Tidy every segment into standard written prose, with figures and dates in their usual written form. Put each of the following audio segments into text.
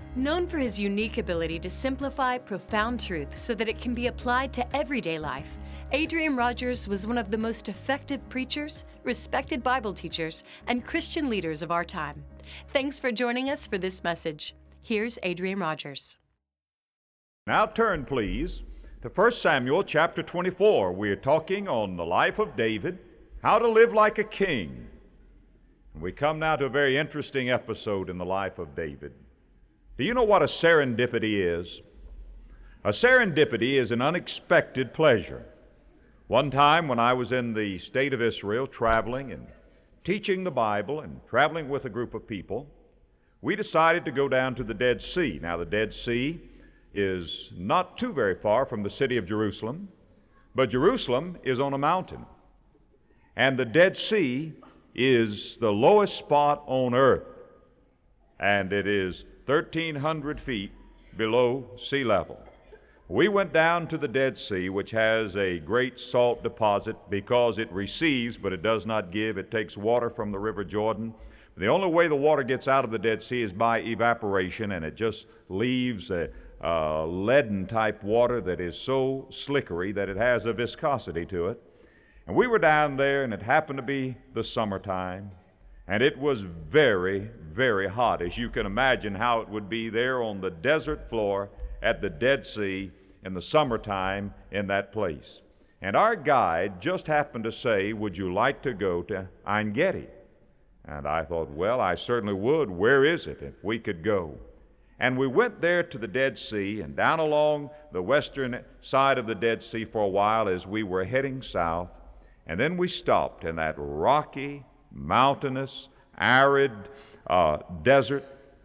Known for his unique ability to simplify profound truth so that it can be applied to everyday life, Adrian Rogers was one of the most effective preachers, respected Bible teachers, and Christian leaders of our time. Thanks for joining us for this message. Here's Adrian Rogers. Now turn, please, to 1 Samuel chapter 24. We are talking on the life of David, how to live like a king. We come now to a very interesting episode in the life of David. Do you know what a serendipity is? A serendipity is an unexpected pleasure. One time when I was in the state of Israel traveling and teaching the Bible and traveling with a group of people, we decided to go down to the Dead Sea. Now the Dead Sea is not too very far from the city of Jerusalem, but Jerusalem is on a mountain. And the Dead Sea is the lowest spot on earth, and it is 1,300 feet below sea level. We went down to the Dead Sea, which has a great salt deposit because it receives, but it does not give. It takes water from the River Jordan. The only way the water gets out of the Dead Sea is by evaporation, and it just leaves a leaden type water that is so slickery that it has a viscosity to it. And we were down there, and it happened to be the summertime. And it was very, very hot, as you can imagine how it would be there on the desert floor at the Dead Sea in the summertime in that place. And our guide just happened to say, "Would you like to go to Ein Gedi?" And I thought, well, I certainly would. Where is it if we could go? And we went there to the Dead Sea and down along the western side of the Dead Sea for a while as we were heading south. And then we stopped in that rocky, mountainous, arid desert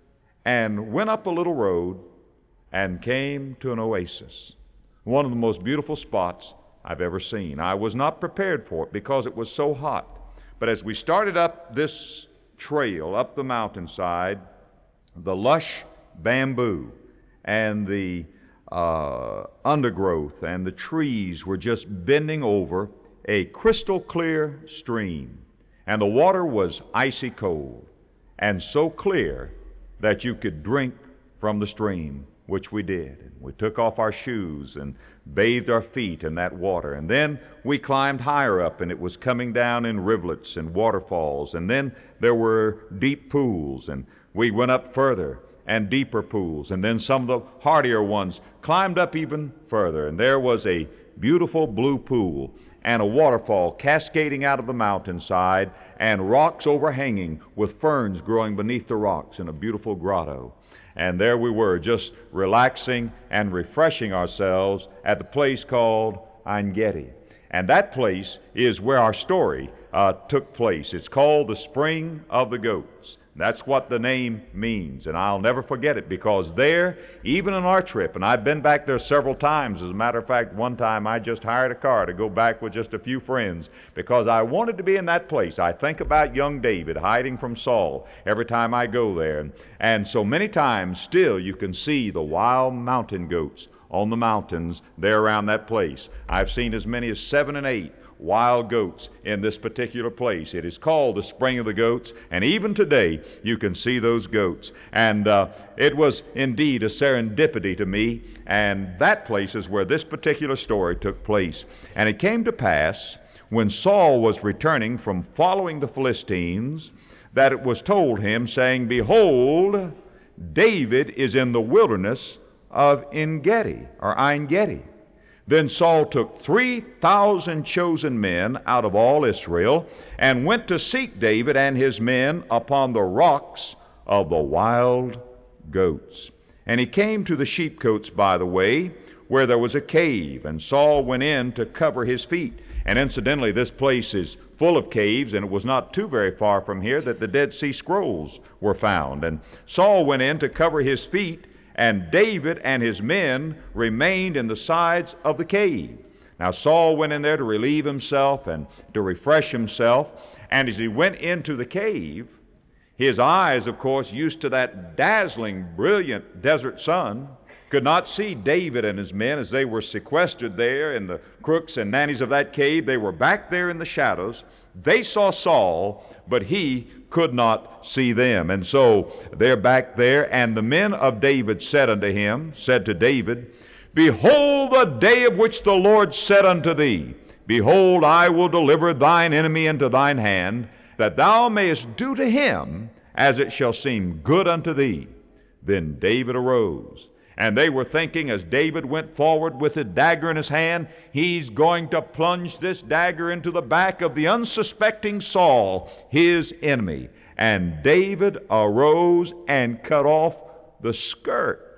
and went up a little road and came to an oasis, one of the most beautiful spots I've ever seen. I was not prepared for it because it was so hot. But as we started up this trail, up the mountainside, the lush bamboo and the undergrowth and the trees were just bending over a crystal clear stream. And the water was icy cold and so clear that you could drink from the stream, which we did. And we took off our shoes and bathed our feet in that water. And then we climbed higher up, and it was coming down in rivulets and waterfalls. And then there were deep pools, and we went up further and deeper pools. And then some of the hardier ones climbed up even further. And there was a beautiful blue pool and a waterfall cascading out of the mountainside, and rocks overhanging with ferns growing beneath the rocks in a beautiful grotto. And there we were, just relaxing and refreshing ourselves at the place called Ein Gedi. And that place is where our story took place. It's called the Spring of the Goats. That's what the name means, and I'll never forget it, because there, even on our trip, and I've been back there several times. As a matter of fact, one time I just hired a car to go back with just a few friends because I wanted to be in that place. I think about young David hiding from Saul every time I go there. And so many times still you can see the wild mountain goats on the mountains there around that place. I've seen as many as 7 and 8 wild goats in this particular place. It is called the Spring of the Goats, and even today you can see those goats. And it was indeed a serendipity to me, and that place is where this particular story took place. And it came to pass, when Saul was returning from following the Philistines, that it was told him, saying, "Behold, David is in the wilderness of En Gedi," or Ein Gedi. Then Saul took 3,000 chosen men out of all Israel and went to seek David and his men upon the rocks of the wild goats. And he came to the sheepcotes by the way, where there was a cave, and Saul went in to cover his feet. And incidentally, this place is full of caves, and it was not too very far from here that the Dead Sea Scrolls were found. And Saul went in to cover his feet, and David and his men remained in the sides of the cave. Now Saul went in there to relieve himself and to refresh himself, and as he went into the cave, his eyes, of course, used to that dazzling, brilliant desert sun, could not see David and his men as they were sequestered there in the crooks and nannies of that cave. They were back there in the shadows, They saw Saul, but he could not see them. And so they're back there, and the men of David said to David, Behold the day of which the Lord said unto thee, Behold, I will deliver thine enemy into thine hand, that thou mayest do to him as it shall seem good unto thee. Then David arose. And they were thinking, as David went forward with a dagger in his hand, he's going to plunge this dagger into the back of the unsuspecting Saul, his enemy. And David arose and cut off the skirt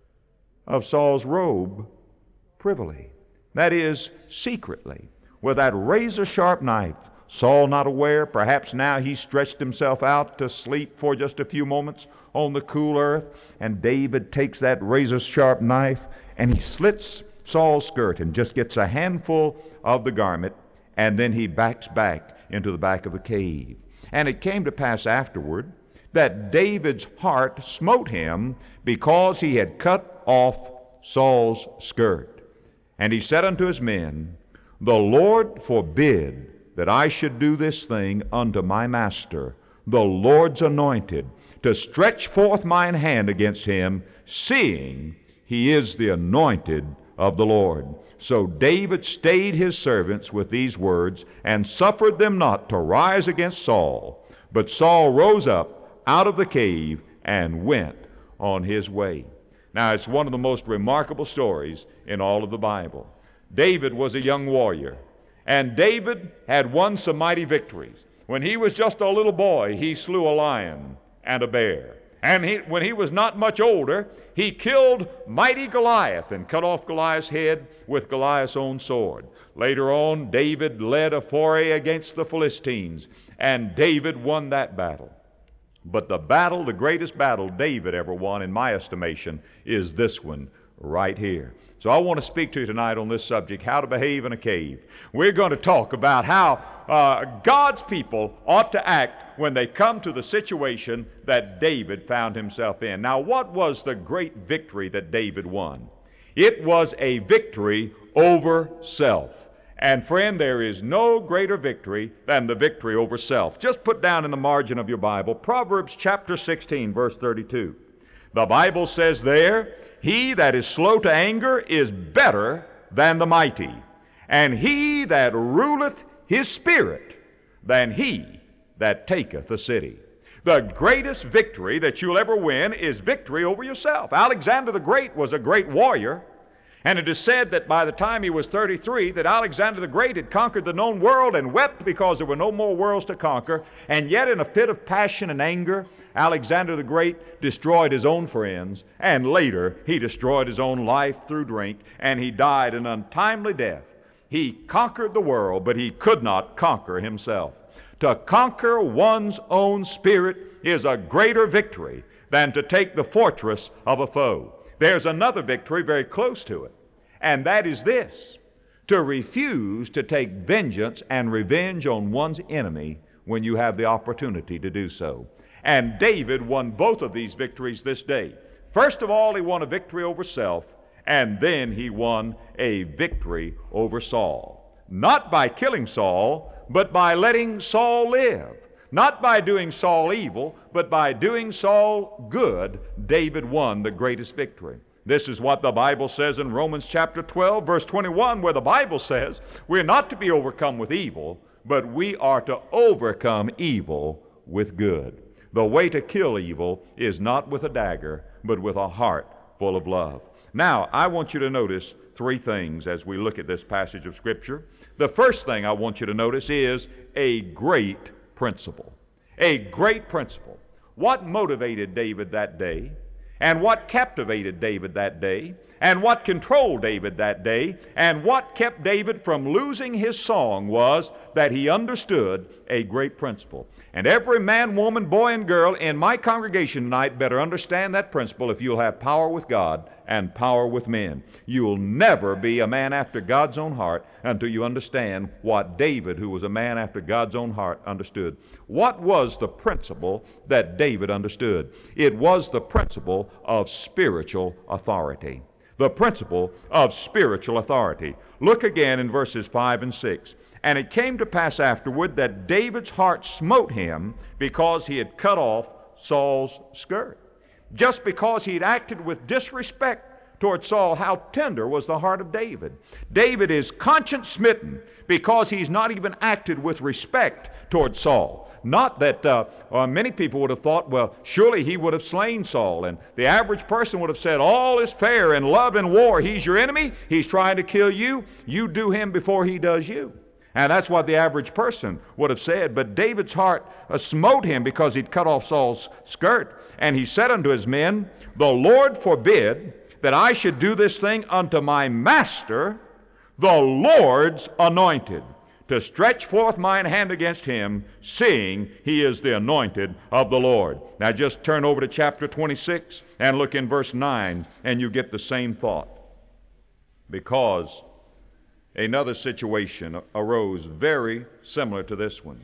of Saul's robe privily. That is, secretly, with that razor-sharp knife. Saul not aware. Perhaps now he stretched himself out to sleep for just a few moments on the cool earth, and David takes that razor-sharp knife and he slits Saul's skirt and just gets a handful of the garment, and then he backs back into the back of a cave. And it came to pass afterward that David's heart smote him because he had cut off Saul's skirt. And he said unto his men, The Lord forbid that I should do this thing unto my master, the Lord's anointed, to stretch forth mine hand against him, seeing he is the anointed of the Lord. So David stayed his servants with these words, and suffered them not to rise against Saul. But Saul rose up out of the cave and went on his way. Now, it's one of the most remarkable stories in all of the Bible. David was a young warrior, and David had won some mighty victories. When he was just a little boy, he slew a lion and a bear. And when he was not much older, he killed mighty Goliath and cut off Goliath's head with Goliath's own sword. Later on, David led a foray against the Philistines, and David won that battle. But the greatest battle David ever won, in my estimation, is this one right here. So I want to speak to you tonight on this subject, how to behave in a cave. We're going to talk about how God's people ought to act when they come to the situation that David found himself in. Now, what was the great victory that David won? It was a victory over self. And friend, there is no greater victory than the victory over self. Just put down in the margin of your Bible, Proverbs chapter 16, verse 32. The Bible says there, He that is slow to anger is better than the mighty, and he that ruleth his spirit than he that taketh a city. The greatest victory that you'll ever win is victory over yourself. Alexander the Great was a great warrior, and it is said that by the time he was 33, that Alexander the Great had conquered the known world and wept because there were no more worlds to conquer. And yet in a fit of passion and anger, Alexander the Great destroyed his own friends, and later he destroyed his own life through drink, and he died an untimely death. He conquered the world, but he could not conquer himself. To conquer one's own spirit is a greater victory than to take the fortress of a foe. There's another victory very close to it, and that is this: to refuse to take vengeance and revenge on one's enemy when you have the opportunity to do so. And David won both of these victories this day. First of all, he won a victory over self, and then he won a victory over Saul. Not by killing Saul, but by letting Saul live. Not by doing Saul evil, but by doing Saul good, David won the greatest victory. This is what the Bible says in Romans chapter 12, verse 21, where the Bible says, we're not to be overcome with evil, but we are to overcome evil with good. The way to kill evil is not with a dagger, but with a heart full of love. Now, I want you to notice three things as we look at this passage of Scripture. The first thing I want you to notice is a great principle. A great principle. What motivated David that day, and what captivated David that day, and what controlled David that day, and what kept David from losing his song was that he understood a great principle. And every man, woman, boy, and girl in my congregation tonight better understand that principle if you'll have power with God and power with men. You'll never be a man after God's own heart until you understand what David, who was a man after God's own heart, understood. What was the principle that David understood? It was the principle of spiritual authority. The principle of spiritual authority. Look again in verses 5 and 6. And it came to pass afterward that David's heart smote him because he had cut off Saul's skirt. Just because he had acted with disrespect toward Saul, how tender was the heart of David. David is conscience smitten because he's not even acted with respect toward Saul. Not that many people would have thought, well, surely he would have slain Saul. And the average person would have said, all is fair in love and war. He's your enemy. He's trying to kill you. You do him before he does you. And that's what the average person would have said. But David's heart smote him because he'd cut off Saul's skirt. And he said unto his men, the Lord forbid that I should do this thing unto my master, the Lord's anointed, to stretch forth mine hand against him, seeing he is the anointed of the Lord. Now just turn over to chapter 26 and look in verse 9, and you get the same thought. Because another situation arose very similar to this one.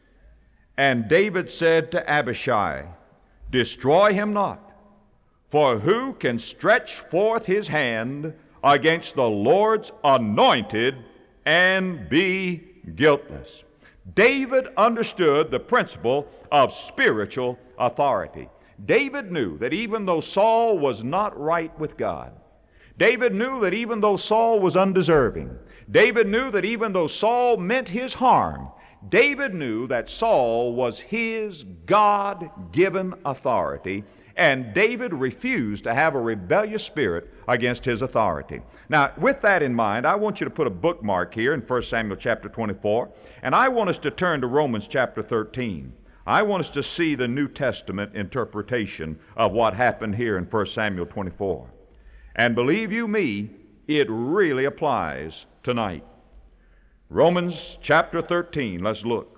And David said to Abishai, destroy him not, for who can stretch forth his hand against the Lord's anointed and be guiltless? David understood the principle of spiritual authority. David knew that even though Saul was not right with God, David knew that even though Saul was undeserving, David knew that even though Saul meant his harm, David knew that Saul was his God-given authority, and David refused to have a rebellious spirit against his authority. Now, with that in mind, I want you to put a bookmark here in 1 Samuel chapter 24, and I want us to turn to Romans chapter 13. I want us to see the New Testament interpretation of what happened here in 1 Samuel 24. And believe you me, it really applies tonight. Romans chapter 13, let's look.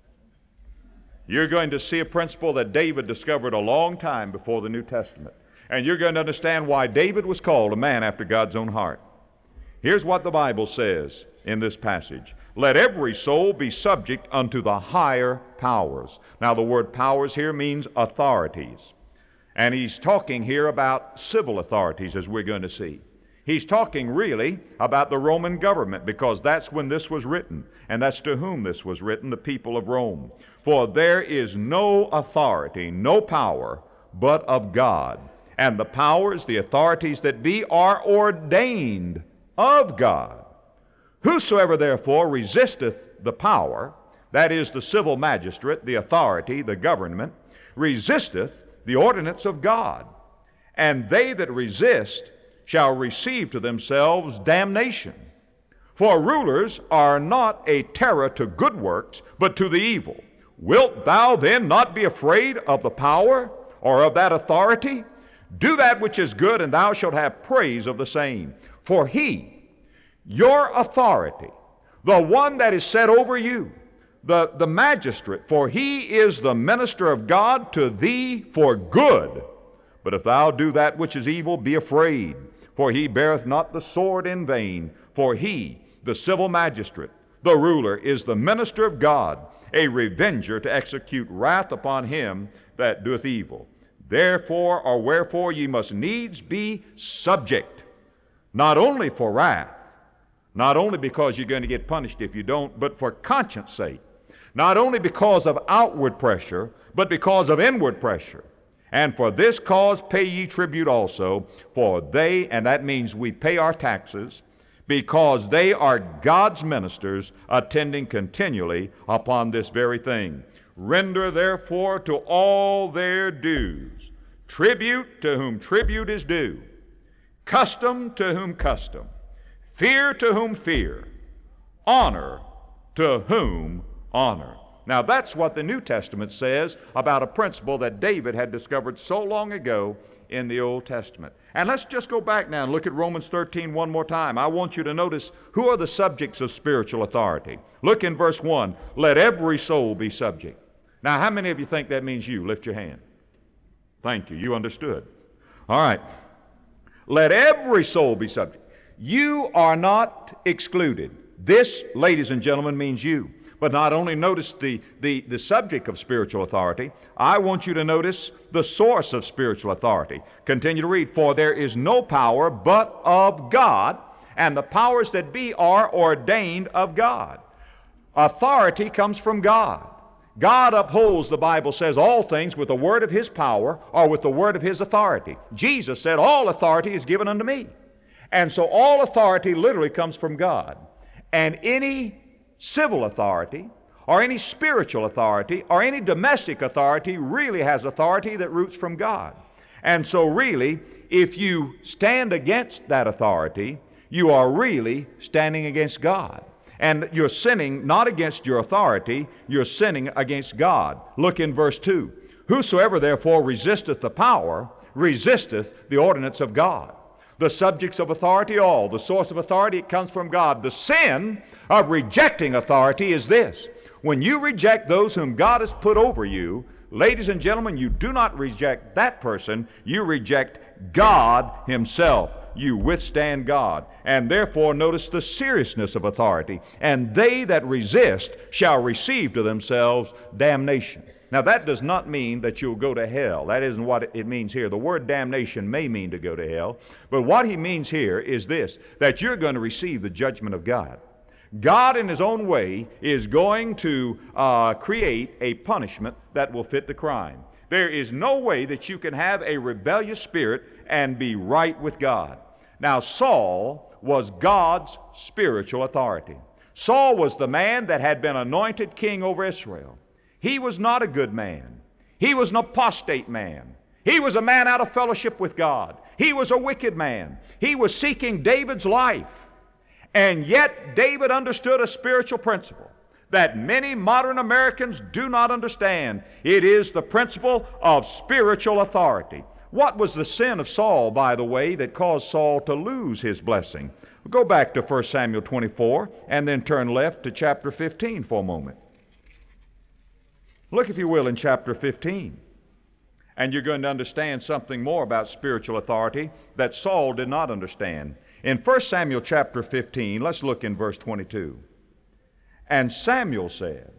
You're going to see a principle that David discovered a long time before the New Testament. And you're going to understand why David was called a man after God's own heart. Here's what the Bible says in this passage. Let every soul be subject unto the higher powers. Now the word powers here means authorities. And he's talking here about civil authorities, as we're going to see. He's talking really about the Roman government, because that's when this was written, and that's to whom this was written, the people of Rome. For there is no authority, no power, but of God. And the powers, the authorities that be, are ordained of God. Whosoever therefore resisteth the power, that is the civil magistrate, the authority, the government, resisteth the ordinance of God. And they that resist shall receive to themselves damnation. For rulers are not a terror to good works, but to the evil. Wilt thou then not be afraid of the power, or of that authority? Do that which is good, and thou shalt have praise of the same. For he, your authority, the one that is set over you, the magistrate, for he is the minister of God to thee for good. But if thou do that which is evil, be afraid. For he beareth not the sword in vain. For he, the civil magistrate, the ruler, is the minister of God, a revenger to execute wrath upon him that doeth evil. Therefore, or wherefore, ye must needs be subject, not only for wrath, not only because you're going to get punished if you don't, but for conscience sake. Not only because of outward pressure, but because of inward pressure. And for this cause pay ye tribute also, for they, and that means we pay our taxes, because they are God's ministers, attending continually upon this very thing. Render therefore to all their dues, tribute to whom tribute is due, custom to whom custom, fear to whom fear, honor to whom honor. Now that's what the New Testament says about a principle that David had discovered so long ago in the Old Testament. And let's just go back now and look at Romans 13 one more time. I want you to notice who are the subjects of spiritual authority. Look in verse 1. Let every soul be subject. Now how many of you think that means you? Lift your hand. Thank you. You understood. All right. Let every soul be subject. You are not excluded. This, ladies and gentlemen, means you. But not only notice the subject of spiritual authority, I want you to notice the source of spiritual authority. Continue to read. For there is no power but of God, and the powers that be are ordained of God. Authority comes from God. God upholds, the Bible says, all things with the word of His power or with the word of His authority. Jesus said, all authority is given unto me. And so all authority literally comes from God. And any civil authority or any spiritual authority or any domestic authority really has authority that roots from God. And so really, if you stand against that authority, you are really standing against God. And you're sinning not against your authority, you're sinning against God. Look in verse 2. Whosoever therefore resisteth the power, resisteth the ordinance of God. The subjects of authority, all. The source of authority, it comes from God. The sin of rejecting authority is this. When you reject those whom God has put over you, ladies and gentlemen, you do not reject that person, you reject God Himself. You withstand God. And therefore, notice the seriousness of authority. And they that resist shall receive to themselves damnation. Now, that does not mean that you'll go to hell. That isn't what it means here. The word damnation may mean to go to hell. But what he means here is this, that you're going to receive the judgment of God. God in His own way is going to create a punishment that will fit the crime. There is no way that you can have a rebellious spirit and be right with God. Now, Saul was God's spiritual authority. Saul was the man that had been anointed king over Israel. He was not a good man. He was an apostate man. He was a man out of fellowship with God. He was a wicked man. He was seeking David's life. And yet David understood a spiritual principle that many modern Americans do not understand. It is the principle of spiritual authority. What was the sin of Saul, by the way, that caused Saul to lose his blessing? Go back to 1 Samuel 24 and then turn left to chapter 15 for a moment. Look, if you will, in chapter 15. And you're going to understand something more about spiritual authority that Saul did not understand. In 1 Samuel chapter 15, let's look in verse 22. And Samuel said,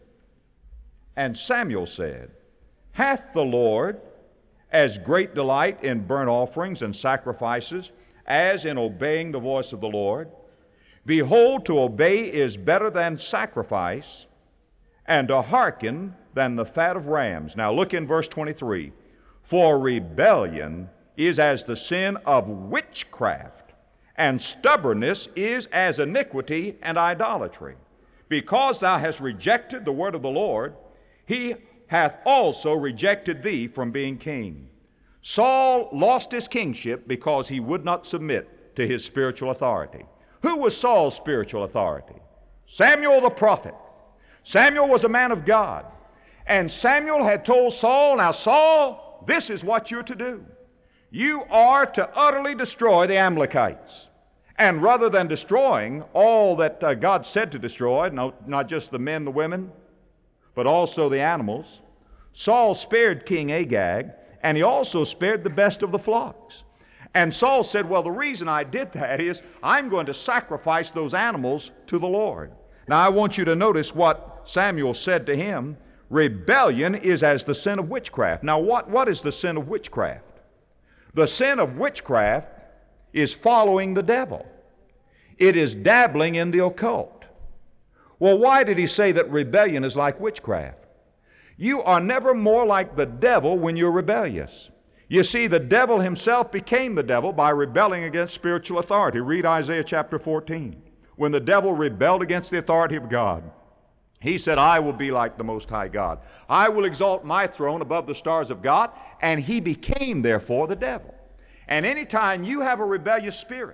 hath the Lord as great delight in burnt offerings and sacrifices as in obeying the voice of the Lord? Behold, to obey is better than sacrifice, and to hearken than the fat of rams. Now look in verse 23. For rebellion is as the sin of witchcraft, and stubbornness is as iniquity and idolatry. Because thou hast rejected the word of the Lord, He hath also rejected thee from being king. Saul lost his kingship because he would not submit to his spiritual authority. Who was Saul's spiritual authority? Samuel the prophet. Samuel was a man of God. And Samuel had told Saul, now Saul, this is what you're to do. You are to utterly destroy the Amalekites. And rather than destroying all that God said to destroy, not just the men, the women, but also the animals, Saul spared King Agag, and he also spared the best of the flocks. And Saul said, well, the reason I did that is I'm going to sacrifice those animals to the Lord. Now, I want you to notice what Samuel said to him. Rebellion is as the sin of witchcraft. Now, what is the sin of witchcraft? The sin of witchcraft is following the devil. It is dabbling in the occult. Well, why did he say that rebellion is like witchcraft? You are never more like the devil when you're rebellious. You see, the devil himself became the devil by rebelling against spiritual authority. Read Isaiah chapter 14. When the devil rebelled against the authority of God, he said, I will be like the Most High God. I will exalt my throne above the stars of God. And he became, therefore, the devil. And anytime you have a rebellious spirit,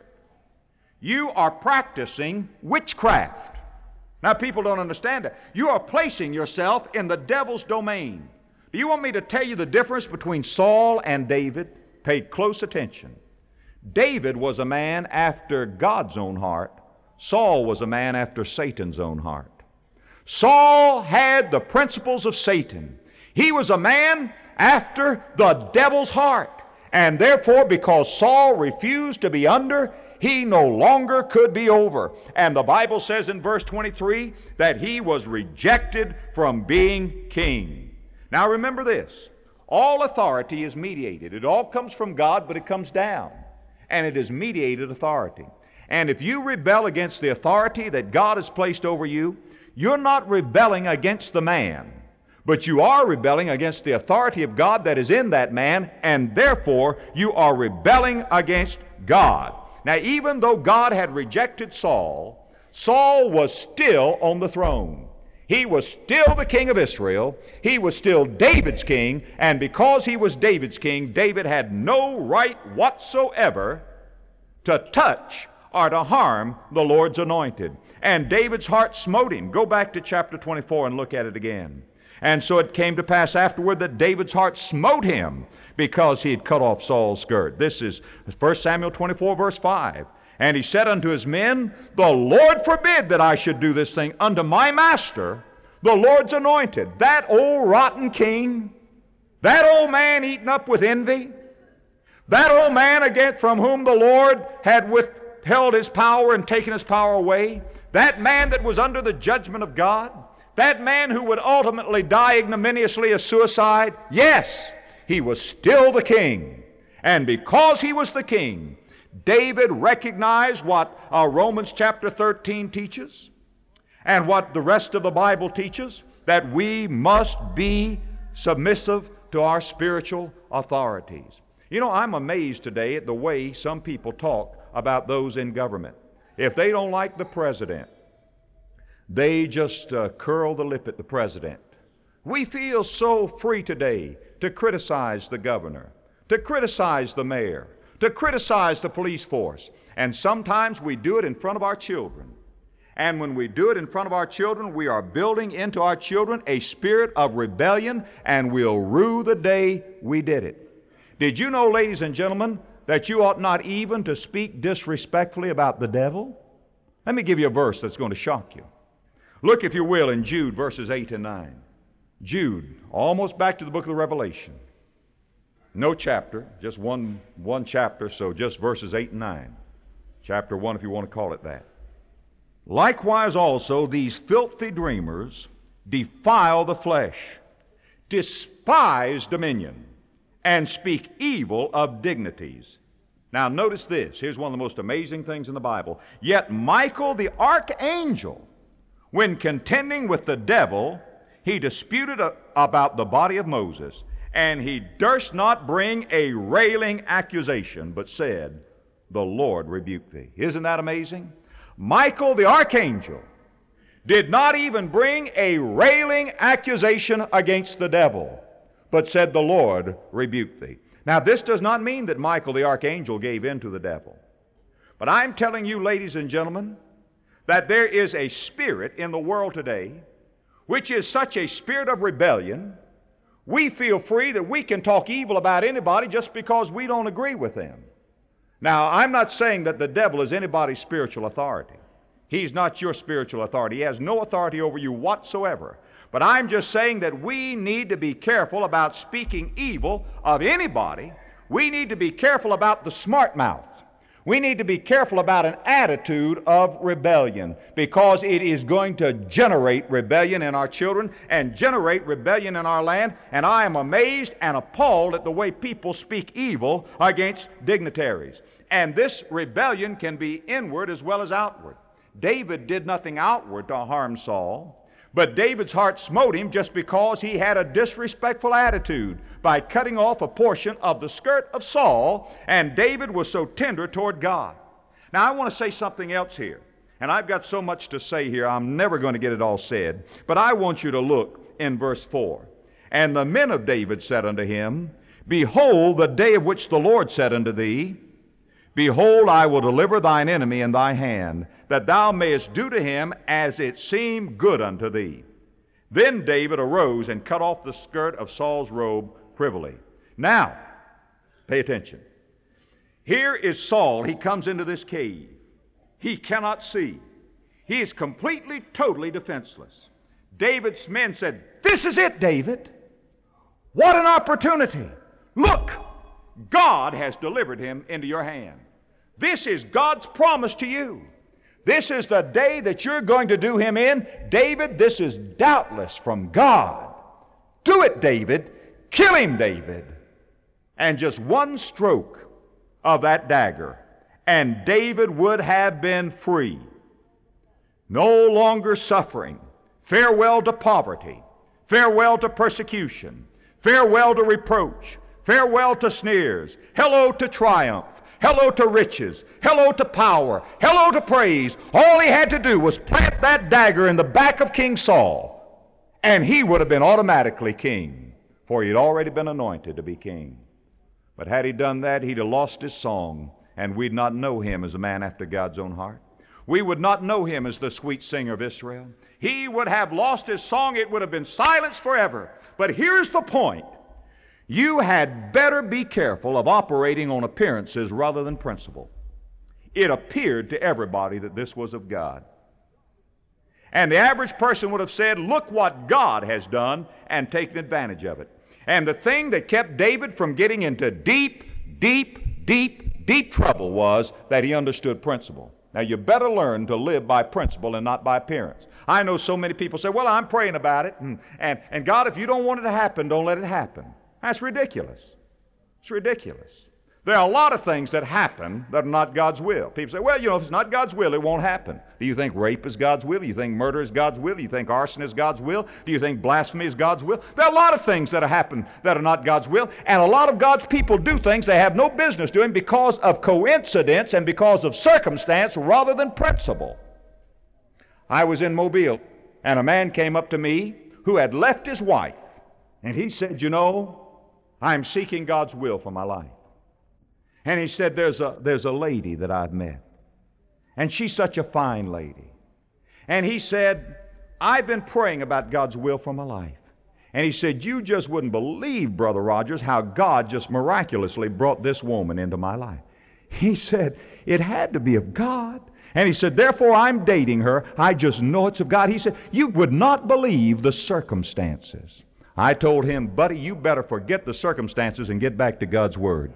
you are practicing witchcraft. Now, people don't understand that. You are placing yourself in the devil's domain. Do you want me to tell you the difference between Saul and David? Pay close attention. David was a man after God's own heart. Saul was a man after Satan's own heart. Saul had the principles of Satan. He was a man after the devil's heart. And therefore, because Saul refused to be under, he no longer could be over. And the Bible says in verse 23 that he was rejected from being king. Now remember this. All authority is mediated. It all comes from God, but it comes down. And it is mediated authority. And if you rebel against the authority that God has placed over you, you're not rebelling against the man, but you are rebelling against the authority of God that is in that man, and therefore you are rebelling against God. Now, even though God had rejected Saul, Saul was still on the throne. He was still the king of Israel. He was still David's king, and because he was David's king, David had no right whatsoever to touch or to harm the Lord's anointed. And David's heart smote him. Go back to chapter 24 and look at it again. And so it came to pass afterward that David's heart smote him because he had cut off Saul's skirt. This is 1 Samuel 24, verse 5. And he said unto his men, the Lord forbid that I should do this thing unto my master, the Lord's anointed. That old rotten king, that old man eaten up with envy, that old man again from whom the Lord had withheld his power and taken his power away, that man that was under the judgment of God, that man who would ultimately die ignominiously as suicide, yes, he was still the king. And because he was the king, David recognized what Romans chapter 13 teaches and what the rest of the Bible teaches, that we must be submissive to our spiritual authorities. You know, I'm amazed today at the way some people talk about those in government. If they don't like the president, they just curl the lip at the president. We feel so free today to criticize the governor, to criticize the mayor, to criticize the police force. And sometimes we do it in front of our children. And when we do it in front of our children, we are building into our children a spirit of rebellion, and we'll rue the day we did it. Did you know, ladies and gentlemen, that you ought not even to speak disrespectfully about the devil? Let me give you a verse that's going to shock you. Look, if you will, in Jude, verses 8 and 9. Jude, almost back to the book of the Revelation. No chapter, just one chapter, so just verses 8 and 9. Chapter 1, if you want to call it that. Likewise also these filthy dreamers defile the flesh, despise dominion, and speak evil of dignities. Now notice this. Here's one of the most amazing things in the Bible. Yet Michael the archangel, when contending with the devil, he disputed about the body of Moses, and he durst not bring a railing accusation, but said, the Lord rebuke thee. Isn't that amazing? Michael the archangel did not even bring a railing accusation against the devil, but said, the Lord rebuke thee. Now, this does not mean that Michael the archangel gave in to the devil. But I'm telling you, ladies and gentlemen, that there is a spirit in the world today which is such a spirit of rebellion, we feel free that we can talk evil about anybody just because we don't agree with them. Now, I'm not saying that the devil is anybody's spiritual authority. He's not your spiritual authority. He has no authority over you whatsoever. But I'm just saying that we need to be careful about speaking evil of anybody. We need to be careful about the smart mouth. We need to be careful about an attitude of rebellion, because it is going to generate rebellion in our children and generate rebellion in our land. And I am amazed and appalled at the way people speak evil against dignitaries. And this rebellion can be inward as well as outward. David did nothing outward to harm Saul, but David's heart smote him just because he had a disrespectful attitude by cutting off a portion of the skirt of Saul, and David was so tender toward God. Now, I want to say something else here, and I've got so much to say here, I'm never going to get it all said, but I want you to look in verse 4. And the men of David said unto him, behold, the day of which the Lord said unto thee, behold, I will deliver thine enemy in thy hand, that thou mayest do to him as it seem good unto thee. Then David arose and cut off the skirt of Saul's robe privily. Now, pay attention. Here is Saul. He comes into this cave. He cannot see. He is completely, totally defenseless. David's men said, this is it, David. What an opportunity. Look, God has delivered him into your hand. This is God's promise to you. This is the day that you're going to do him in. David, this is doubtless from God. Do it, David. Kill him, David. And just one stroke of that dagger, and David would have been free. No longer suffering. Farewell to poverty. Farewell to persecution. Farewell to reproach. Farewell to sneers. Hello to triumph. Hello to riches. Hello to power. Hello to praise. All he had to do was plant that dagger in the back of King Saul, and he would have been automatically king, for he had already been anointed to be king. But had he done that, he'd have lost his song, and we'd not know him as a man after God's own heart. We would not know him as the sweet singer of Israel. He would have lost his song. It would have been silenced forever. But here's the point. You had better be careful of operating on appearances rather than principle. It appeared to everybody that this was of God. And the average person would have said, look what God has done, and taken advantage of it. And the thing that kept David from getting into deep trouble was that he understood principle. Now, you better learn to live by principle and not by appearance. I know so many people say, well, I'm praying about it, and God, if you don't want it to happen, don't let it happen. That's ridiculous. It's ridiculous. There are a lot of things that happen that are not God's will. People say, well, if it's not God's will, it won't happen. Do you think rape is God's will? Do you think murder is God's will? Do you think arson is God's will? Do you think blasphemy is God's will? There are a lot of things that happen that are not God's will, and a lot of God's people do things they have no business doing because of coincidence and because of circumstance rather than principle. I was in Mobile, and a man came up to me who had left his wife, and he said, I'm seeking God's will for my life. And he said, there's a lady that I've met, and she's such a fine lady. And he said, I've been praying about God's will for my life. And he said, you just wouldn't believe, Brother Rogers, how God just miraculously brought this woman into my life. He said, it had to be of God. And he said, therefore I'm dating her. I just know it's of God. He said, you would not believe the circumstances. I told him, buddy, you better forget the circumstances and get back to God's Word.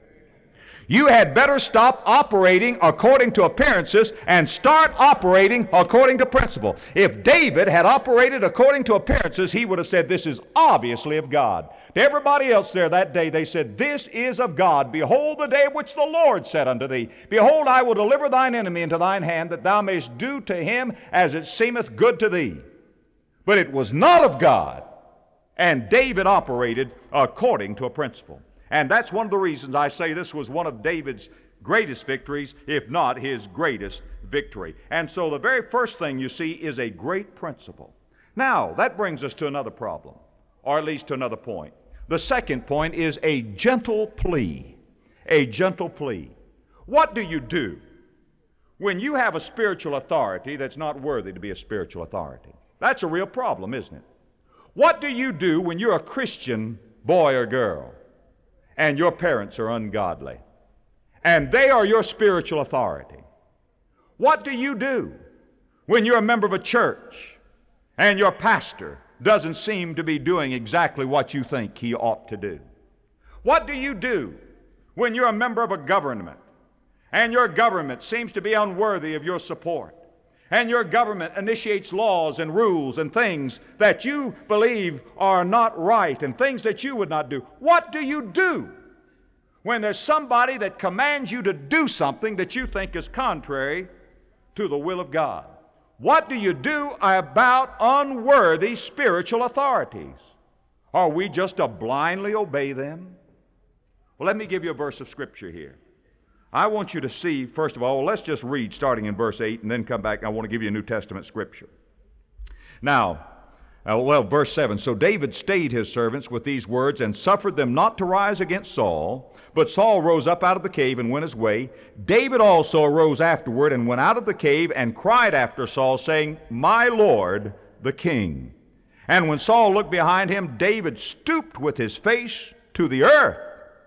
You had better stop operating according to appearances and start operating according to principle. If David had operated according to appearances, he would have said, this is obviously of God. To everybody else there that day, they said, this is of God. Behold the day which the Lord said unto thee, behold, I will deliver thine enemy into thine hand, that thou mayest do to him as it seemeth good to thee. But it was not of God, and David operated according to a principle. And that's one of the reasons I say this was one of David's greatest victories, if not his greatest victory. And so the very first thing you see is a great principle. Now, that brings us to another problem, or at least to another point. The second point is a gentle plea. A gentle plea. What do you do when you have a spiritual authority that's not worthy to be a spiritual authority? That's a real problem, isn't it? What do you do when you're a Christian boy or girl and your parents are ungodly and they are your spiritual authority? What do you do when you're a member of a church and your pastor doesn't seem to be doing exactly what you think he ought to do? What do you do when you're a member of a government and your government seems to be unworthy of your support, and your government initiates laws and rules and things that you believe are not right and things that you would not do? What do you do when there's somebody that commands you to do something that you think is contrary to the will of God? What do you do about unworthy spiritual authorities? Are we just to blindly obey them? Well, let me give you a verse of Scripture here. I want you to see, first of all, let's just read starting in verse 8 and then come back. I want to give you a New Testament Scripture. Now, verse 7, so David stayed his servants with these words and suffered them not to rise against Saul. But Saul rose up out of the cave and went his way. David also arose afterward and went out of the cave and cried after Saul, saying, my Lord, the king. And when Saul looked behind him, David stooped with his face to the earth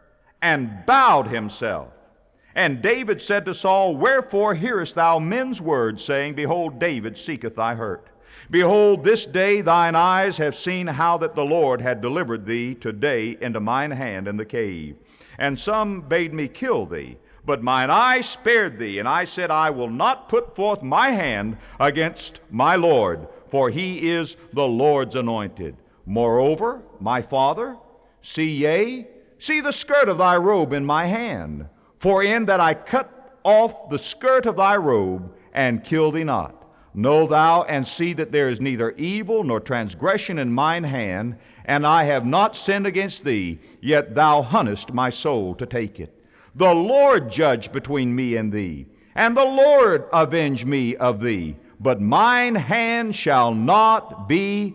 and bowed himself. And David said to Saul, wherefore hearest thou men's words, saying, behold, David seeketh thy hurt? Behold, this day thine eyes have seen how that the Lord had delivered thee today into mine hand in the cave. And some bade me kill thee, but mine eye spared thee. And I said, I will not put forth my hand against my Lord, for he is the Lord's anointed. Moreover, my father, see the skirt of thy robe in my hand. For in that I cut off the skirt of thy robe and kill thee not. Know thou and see that there is neither evil nor transgression in mine hand, and I have not sinned against thee, yet thou huntest my soul to take it. The Lord judge between me and thee, and the Lord avenge me of thee, but mine hand shall not be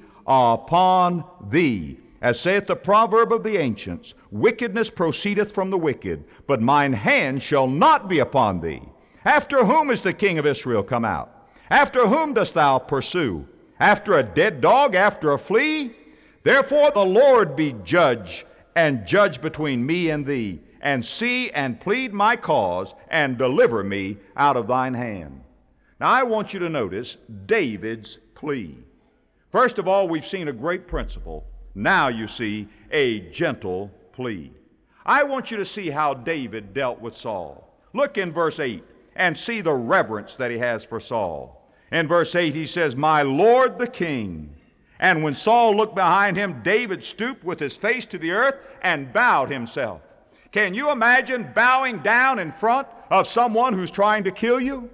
upon thee. As saith the proverb of the ancients, wickedness proceedeth from the wicked, but mine hand shall not be upon thee. After whom is the king of Israel come out? After whom dost thou pursue? After a dead dog, after a flea? Therefore the Lord be judge, and judge between me and thee, and see and plead my cause, and deliver me out of thine hand. Now I want you to notice David's plea. First of all, we've seen a great principle. Now you see a gentle plea. I want you to see how David dealt with Saul. Look in verse 8 and see the reverence that he has for Saul. In verse 8 he says, My Lord the King. And when Saul looked behind him, David stooped with his face to the earth and bowed himself. Can you imagine bowing down in front of someone who's trying to kill you?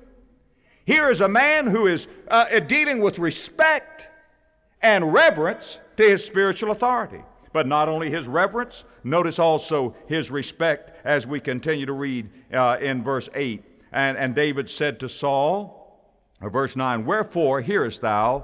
Here is a man who is dealing with respect and reverence to his spiritual authority. But not only his reverence, notice also his respect as we continue to read in verse 8. And David said to Saul, verse 9, Wherefore hearest thou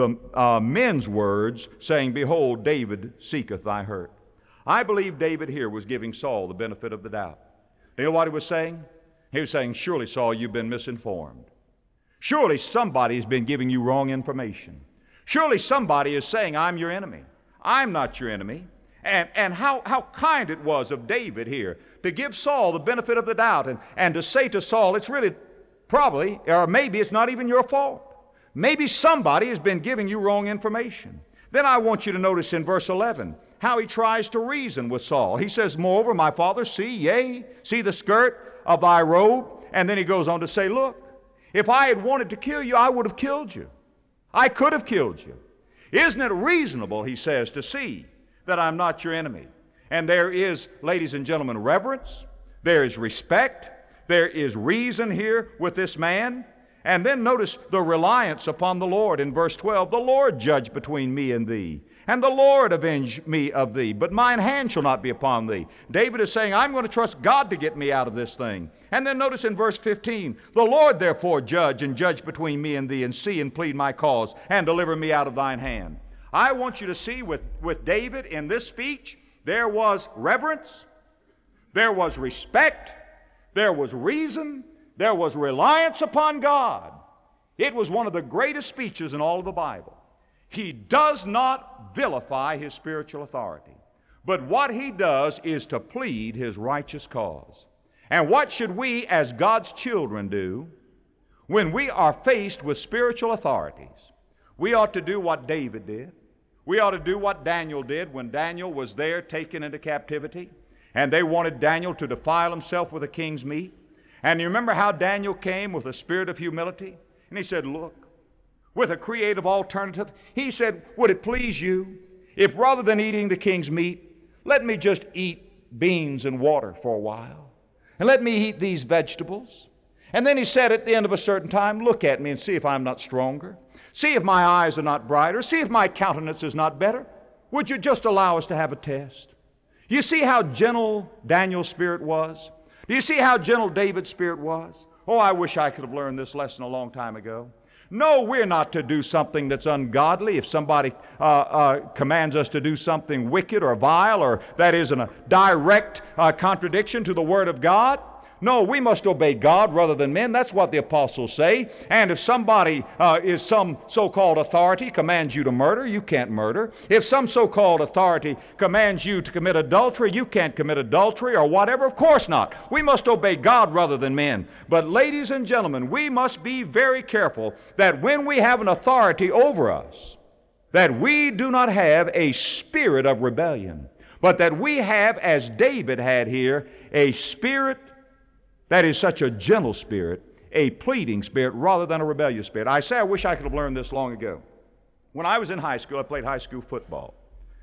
the men's words, saying, Behold, David seeketh thy hurt. I believe David here was giving Saul the benefit of the doubt. You know what he was saying? He was saying, Surely, Saul, you've been misinformed. Surely somebody's been giving you wrong information. Surely somebody is saying, I'm your enemy. I'm not your enemy. And how kind it was of David here to give Saul the benefit of the doubt and to say to Saul, it's really probably, or maybe it's not even your fault. Maybe somebody has been giving you wrong information. Then I want you to notice in verse 11 how he tries to reason with Saul. He says, Moreover, my father, see the skirt of thy robe. And then he goes on to say, Look, if I had wanted to kill you, I would have killed you. I could have killed you. Isn't it reasonable, he says, to see that I'm not your enemy? And there is, ladies and gentlemen, reverence. There is respect. There is reason here with this man. And then notice the reliance upon the Lord in verse 12. The Lord judge between me and thee, and the Lord avenge me of thee, but mine hand shall not be upon thee. David is saying, I'm going to trust God to get me out of this thing. And then notice in verse 15, the Lord therefore judge between me and thee, and see and plead my cause, and deliver me out of thine hand. I want you to see with David in this speech, there was reverence, there was respect, there was reason, there was reliance upon God. It was one of the greatest speeches in all of the Bible. He does not vilify his spiritual authority, but what he does is to plead his righteous cause. And what should we as God's children do when we are faced with spiritual authorities? We ought to do what David did. We ought to do what Daniel did when Daniel was there taken into captivity, and they wanted Daniel to defile himself with the king's meat. And you remember how Daniel came with a spirit of humility? And he said, Look, with a creative alternative, he said, Would it please you if rather than eating the king's meat, let me just eat beans and water for a while? And let me eat these vegetables? And then he said at the end of a certain time, Look at me and see if I'm not stronger. See if my eyes are not brighter. See if my countenance is not better. Would you just allow us to have a test? You see how gentle Daniel's spirit was? Do you see how gentle David's spirit was? Oh, I wish I could have learned this lesson a long time ago. No, we're not to do something that's ungodly. If somebody commands us to do something wicked or vile, or that is in a direct contradiction to the Word of God, no, we must obey God rather than men. That's what the apostles say. And if somebody is some so-called authority commands you to murder, you can't murder. If some so-called authority commands you to commit adultery, you can't commit adultery or whatever. Of course not. We must obey God rather than men. But ladies and gentlemen, we must be very careful that when we have an authority over us, that we do not have a spirit of rebellion, but that we have, as David had here, a spirit that is such a gentle spirit, a pleading spirit, rather than a rebellious spirit. I say I wish I could have learned this long ago. When I was in high school, I played high school football.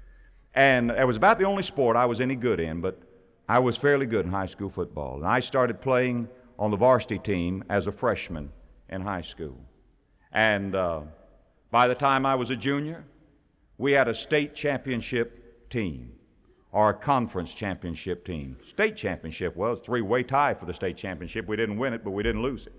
And it was about the only sport I was any good in, but I was fairly good in high school football. And I started playing on the varsity team as a freshman in high school. And by the time I was a junior, we had a state championship team, or a conference championship team. State championship was three-way tie for the state championship. We didn't win it, but we didn't lose it.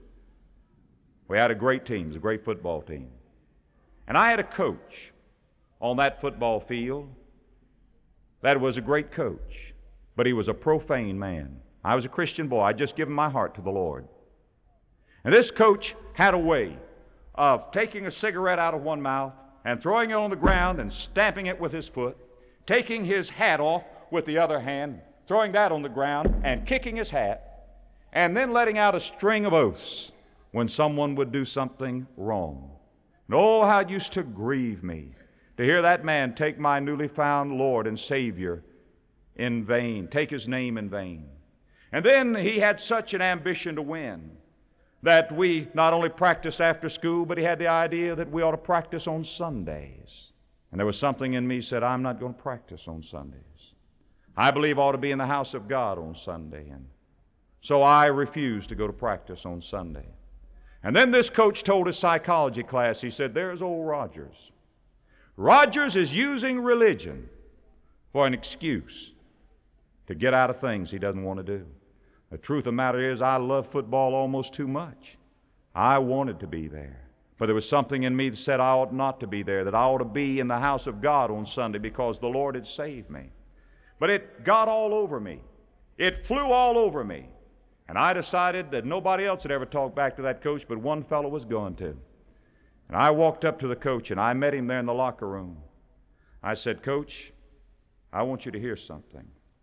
We had a great team. It was a great football team. And I had a coach on that football field that was a great coach, but he was a profane man. I was a Christian boy. I'd just given my heart to the Lord. And this coach had a way of taking a cigarette out of one mouth and throwing it on the ground and stamping it with his foot, taking his hat off with the other hand, throwing that on the ground and kicking his hat, and then letting out a string of oaths when someone would do something wrong. And oh, how it used to grieve me to hear that man take my newly found Lord and Savior in vain, take his name in vain. And then he had such an ambition to win that we not only practiced after school, but he had the idea that we ought to practice on Sundays. And there was something in me that said, I'm not going to practice on Sundays. I believe I ought to be in the house of God on Sunday. And so I refused to go to practice on Sunday. And then this coach told his psychology class, he said, there's old Rogers. Rogers is using religion for an excuse to get out of things he doesn't want to do. The truth of the matter is, I love football almost too much. I wanted to be there. But there was something in me that said I ought not to be there, that I ought to be in the house of God on Sunday because the Lord had saved me. But it got all over me. It flew all over me. And I decided that nobody else had ever talked back to that coach, but one fellow was going to. And I walked up to the coach, and I met him there in the locker room. I said, Coach, I want you to hear something.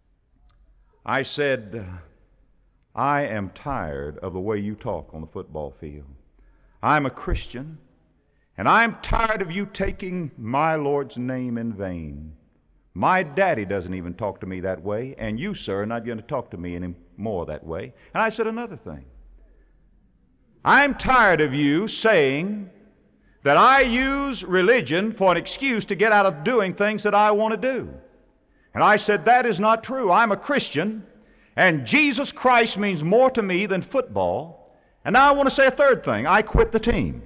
I said, I am tired of the way you talk on the football field. I'm a Christian, and I'm tired of you taking my Lord's name in vain. My daddy doesn't even talk to me that way, and you, sir, are not going to talk to me anymore that way. And I said another thing. I'm tired of you saying that I use religion for an excuse to get out of doing things that I want to do. And I said, that is not true. I'm a Christian, and Jesus Christ means more to me than football. And now I want to say a third thing. I quit the team.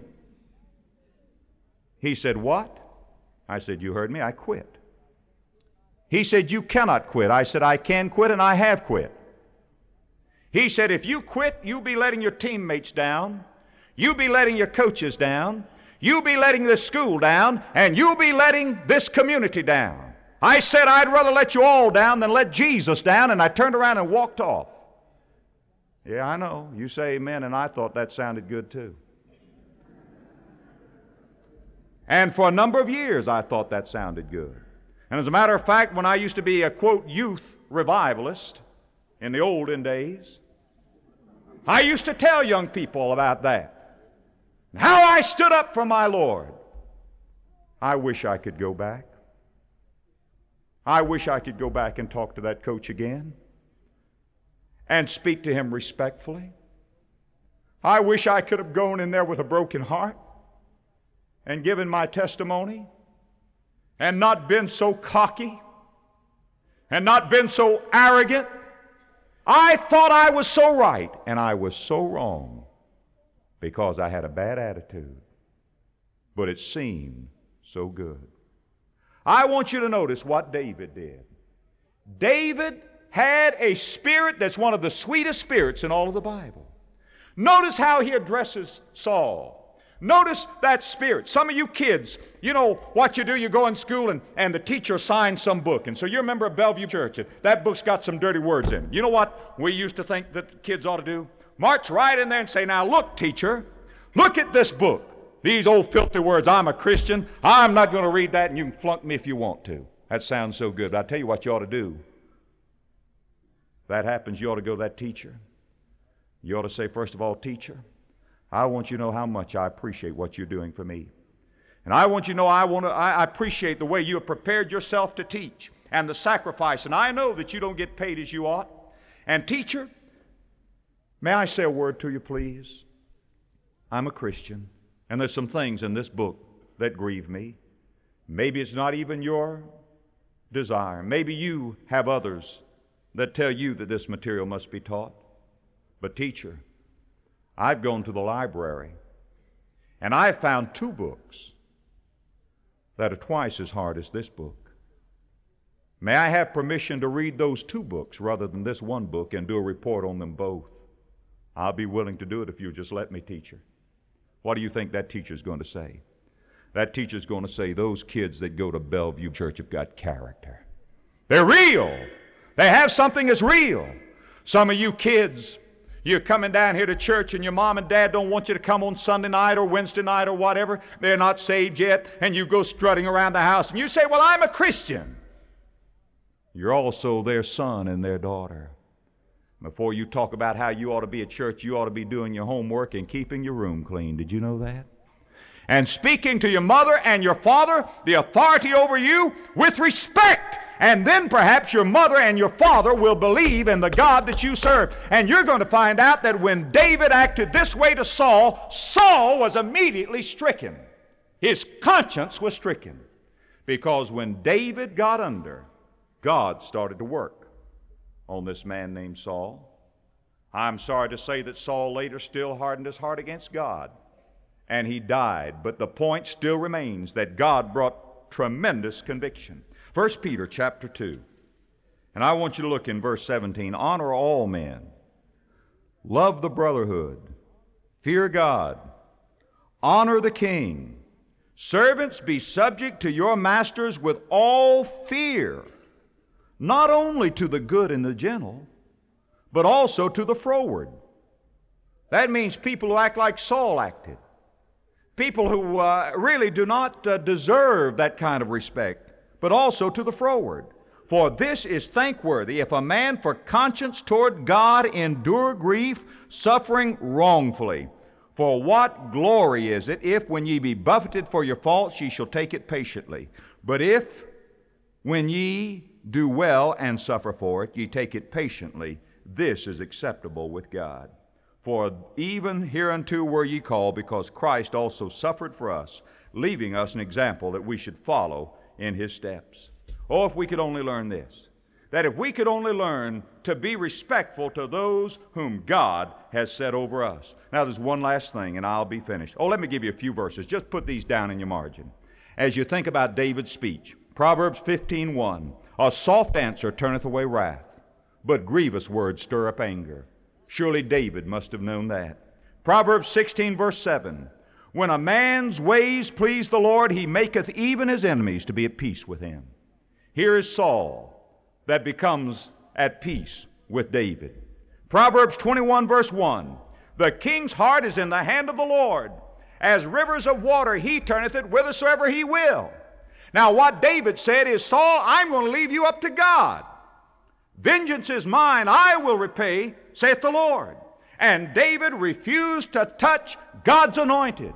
He said, what? I said, you heard me. I quit. He said, you cannot quit. I said, I can quit, and I have quit. He said, if you quit, you'll be letting your teammates down. You'll be letting your coaches down. You'll be letting this school down, and you'll be letting this community down. I said, I'd rather let you all down than let Jesus down, and I turned around and walked off. Yeah, I know. You say amen, and I thought that sounded good too. And for a number of years, I thought that sounded good. And as a matter of fact, when I used to be a, quote, youth revivalist in the olden days, I used to tell young people about that. How I stood up for my Lord. I wish I could go back. I wish I could go back and talk to that coach again and speak to him respectfully. I wish I could have gone in there with a broken heart and given my testimony and not been so cocky and not been so arrogant. I thought I was so right, and I was so wrong because I had a bad attitude. But it seemed so good. I want you to notice what David did. David had a spirit that's one of the sweetest spirits in all of the Bible. Notice how he addresses Saul. Notice that spirit. Some of you kids, you know what you do, you go in school and the teacher signs some book. And so you're a member of Bellevue Church, and that book's got some dirty words in it. You know what we used to think that kids ought to do? March right in there and say, now look, teacher, look at this book. These old filthy words, I'm a Christian. I'm not going to read that, and you can flunk me if you want to. That sounds so good. But I'll tell you what you ought to do. If that happens, you ought to go to that teacher. You ought to say, first of all, teacher, I want you to know how much I appreciate what you're doing for me. And I want you to know I appreciate the way you have prepared yourself to teach and the sacrifice. And I know that you don't get paid as you ought. And teacher, may I say a word to you, please? I'm a Christian, and there's some things in this book that grieve me. Maybe it's not even your desire. Maybe you have others that tell you that this material must be taught. But teacher, I've gone to the library, And I found 2 books that are twice as hard as this book. May I have permission to read those 2 books rather than this 1 book and do a report on them both? I'll be willing to do it if you'll just let me, teacher. What do you think that teacher's going to say? That teacher's going to say, those kids that go to Bellevue Church have got character. They're real. They have something that's real. Some of you kids, you're coming down here to church and your mom and dad don't want you to come on Sunday night or Wednesday night or whatever. They're not saved yet, and you go strutting around the house and you say, well, I'm a Christian. You're also their son and their daughter. Before you talk about how you ought to be at church, you ought to be doing your homework and keeping your room clean. Did you know that? And speaking to your mother and your father, the authority over you, with respect. And then perhaps your mother and your father will believe in the God that you serve. And you're going to find out that when David acted this way to Saul, Saul was immediately stricken. His conscience was stricken. Because when David got under, God started to work on this man named Saul. I'm sorry to say that Saul later still hardened his heart against God, and he died. But the point still remains that God brought tremendous conviction. 1 Peter chapter 2, and I want you to look in verse 17. Honor all men, love the brotherhood, fear God, honor the king. Servants, be subject to your masters with all fear, not only to the good and the gentle, but also to the froward. That means people who act like Saul acted. People who really do not deserve that kind of respect, but also to the froward. For this is thankworthy, if a man for conscience toward God endure grief, suffering wrongfully. For what glory is it, if when ye be buffeted for your faults, ye shall take it patiently? But if when ye do well and suffer for it, ye take it patiently, this is acceptable with God. For even hereunto were ye called, because Christ also suffered for us, leaving us an example that we should follow in his steps. Oh, if we could only learn this, that if we could only learn to be respectful to those whom God has set over us. Now there's one last thing, and I'll be finished. Oh, let me give you a few verses. Just put these down in your margin. As you think about David's speech, Proverbs 15:1, a soft answer turneth away wrath, but grievous words stir up anger. Surely David must have known that. Proverbs 16 verse 7, when a man's ways please the Lord, he maketh even his enemies to be at peace with him. Here is Saul that becomes at peace with David. Proverbs 21 verse 1, the king's heart is in the hand of the Lord. As rivers of water he turneth it whithersoever he will. Now what David said is, Saul, I'm going to leave you up to God. Vengeance is mine, I will repay, saith the Lord. And David refused to touch God's anointed.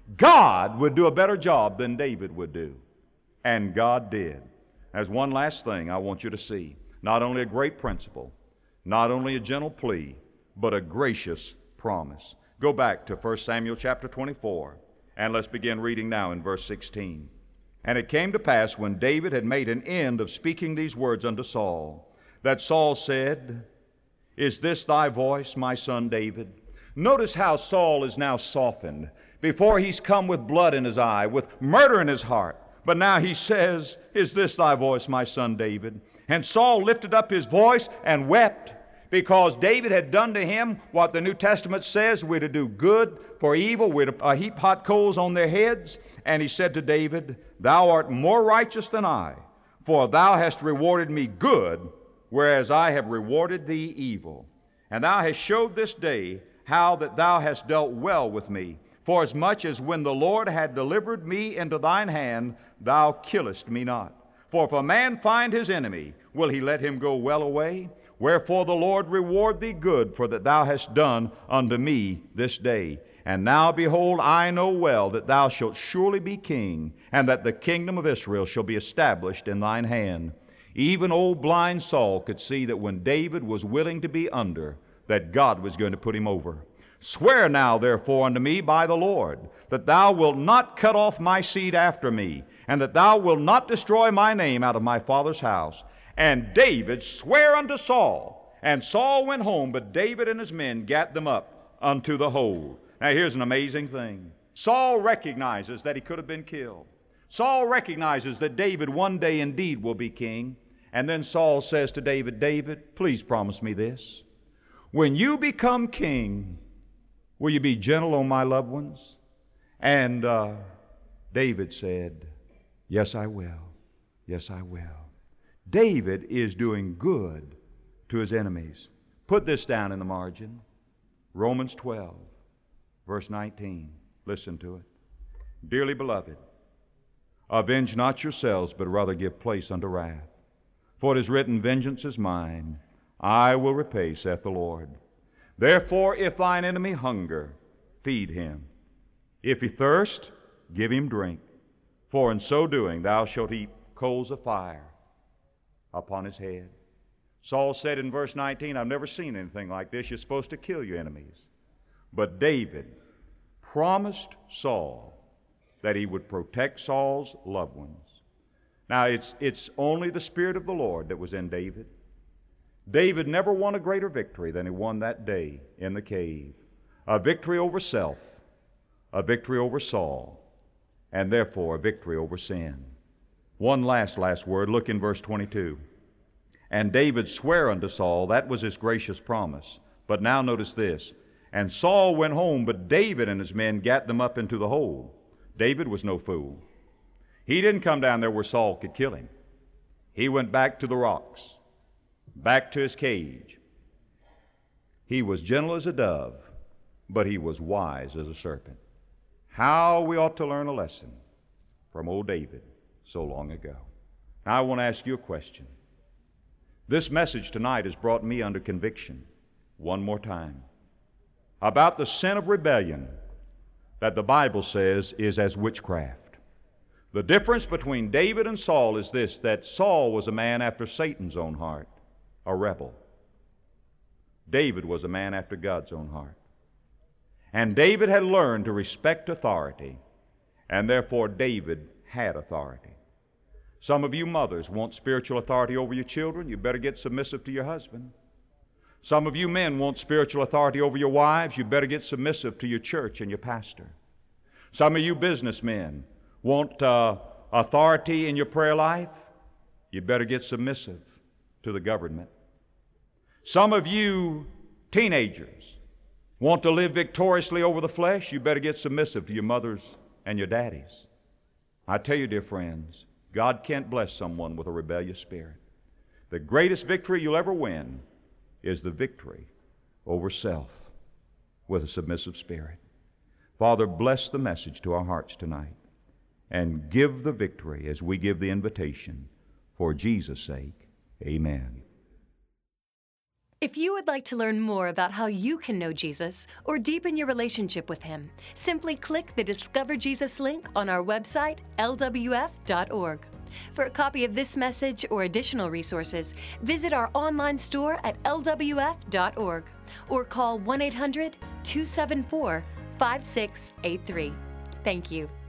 God would do a better job than David would do. And God did. As one last thing I want you to see, not only a great principle, not only a gentle plea, but a gracious promise. Go back to 1 Samuel chapter 24, and let's begin reading now in verse 16. And it came to pass, when David had made an end of speaking these words unto Saul, that Saul said, is this thy voice, my son David? Notice how Saul is now softened. Before he's come with blood in his eye, with murder in his heart. But now he says, is this thy voice, my son David? And Saul lifted up his voice and wept, because David had done to him what the New Testament says we're to do good for evil. We're to heap hot coals on their heads. And he said to David, thou art more righteous than I, for thou hast rewarded me good, whereas I have rewarded thee evil. And thou hast showed this day how that thou hast dealt well with me, forasmuch as when the Lord had delivered me into thine hand, thou killest me not. For if a man find his enemy, will he let him go well away? Wherefore the Lord reward thee good for that thou hast done unto me this day. And now behold, I know well that thou shalt surely be king, and that the kingdom of Israel shall be established in thine hand. Even old blind Saul could see that when David was willing to be under, that God was going to put him over. Swear now therefore unto me by the Lord, that thou wilt not cut off my seed after me, and that thou wilt not destroy my name out of my father's house. And David sware unto Saul, and Saul went home, but David and his men gat them up unto the hold. Now here's an amazing thing. Saul recognizes that he could have been killed. Saul recognizes that David one day indeed will be king. And then Saul says to David, David, please promise me this. When you become king, will you be gentle on my loved ones? And David said, yes, I will. Yes, I will. David is doing good to his enemies. Put this down in the margin. Romans 12, verse 19. Listen to it. Dearly beloved, avenge not yourselves, but rather give place unto wrath. For it is written, vengeance is mine, I will repay, saith the Lord. Therefore, if thine enemy hunger, feed him. If he thirst, give him drink. For in so doing thou shalt heap coals of fire upon his head. Saul said in verse 19, I've never seen anything like this. You're supposed to kill your enemies. But David promised Saul that he would protect Saul's loved ones. Now, it's only the Spirit of the Lord that was in David. David never won a greater victory than he won that day in the cave. A victory over self, a victory over Saul, and therefore a victory over sin. One last word. Look in verse 22. And David sware unto Saul, that was his gracious promise. But now notice this. And Saul went home, but David and his men gat them up into the hole. David was no fool. He didn't come down there where Saul could kill him. He went back to the rocks, back to his cage. He was gentle as a dove, but he was wise as a serpent. How we ought to learn a lesson from old David so long ago. Now I want to ask you a question. This message tonight has brought me under conviction one more time about the sin of rebellion that the Bible says is as witchcraft. The difference between David and Saul is this, that Saul was a man after Satan's own heart, a rebel. David was a man after God's own heart. And David had learned to respect authority, and therefore David had authority. Some of you mothers want spiritual authority over your children. You better get submissive to your husband. Some of you men want spiritual authority over your wives. You better get submissive to your church and your pastor. Some of you businessmen want authority in your prayer life. You better get submissive to the government. Some of you teenagers want to live victoriously over the flesh. You better get submissive to your mothers and your daddies. I tell you, dear friends, God can't bless someone with a rebellious spirit. The greatest victory you'll ever win is the victory over self with a submissive spirit. Father, bless the message to our hearts tonight and give the victory as we give the invitation. For Jesus' sake, amen. If you would like to learn more about how you can know Jesus or deepen your relationship with Him, simply click the Discover Jesus link on our website, lwf.org. For a copy of this message or additional resources, visit our online store at lwf.org or call 1-800-274-5683. Thank you.